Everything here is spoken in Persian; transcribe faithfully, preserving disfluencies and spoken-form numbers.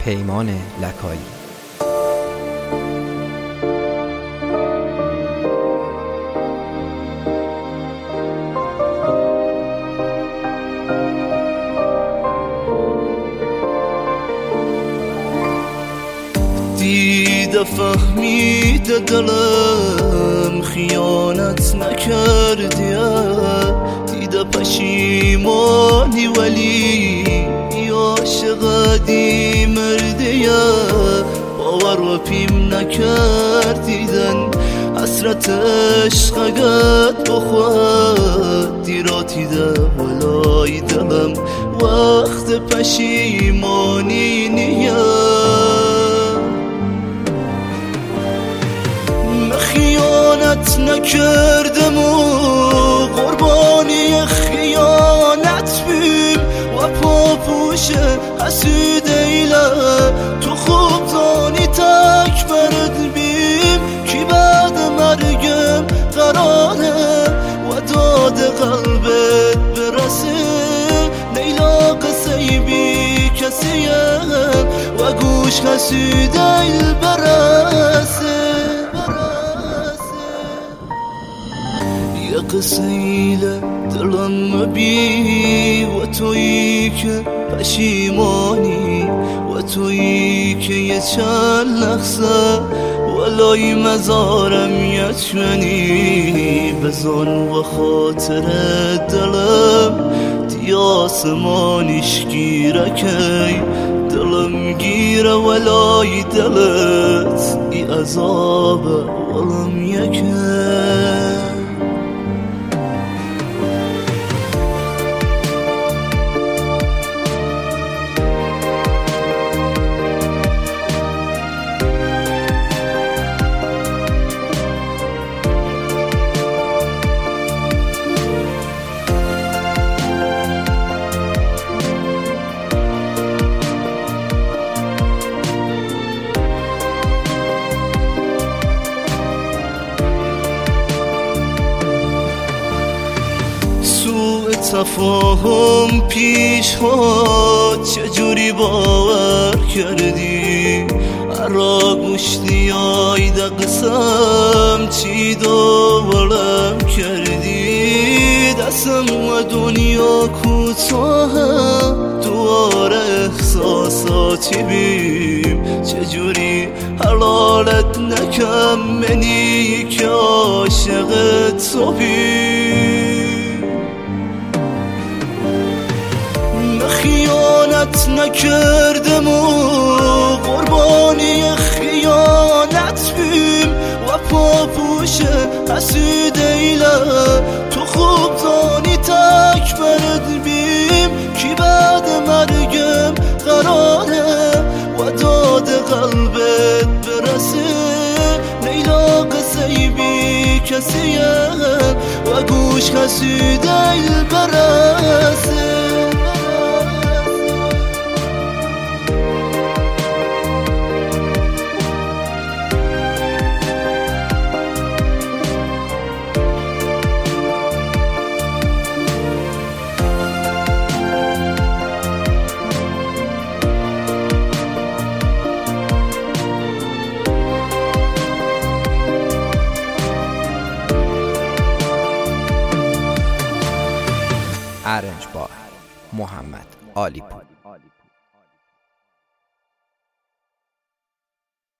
پیمان لکایی. دیده فهمیده دلم خیانت نکردی، دیده پشیمانی ولی عاشقی مردی، باور و پیم نکردیدن حسرت عشقت بخواد دیراتیده ولای دلم وقت پشیمانی نیه. خیانت نکردم و قربانی خیانت بیم و پاپوش حسود ایله تو خوب تانی تک برد بیم کی بعد مرگم قراره و داد قلبت برسه لیلا قصه بی کسیه و گوش حسود ایل برسه. قصیله دلم مبی و تویی که پشیمانی و تویی که یه چند لحظه ولای مزارم یچمنی بزن و خاطر دلم دی آسمانش گیره کی دلم گیره ولای دلت ای عذاب ولم یکه. تفاهم پیش ها چجوری باور کردی ارا گوشتی آیده قسم چی دوالم کردی دستم و دنیا کوتاه دوار احساساتی بیم چجوری حلالت نکم منی که عاشقت تو بیم. خیانت نکردم و قربانی خیانت بیم و پاپوش حسود ایله تو خوب تانی تک برد بیم کی بعد مرگم قراره و داد قلبت برسه لیلا قصه بی کسیه و گوش حسود ایل برسه. ارنج بار محمد عالیپور.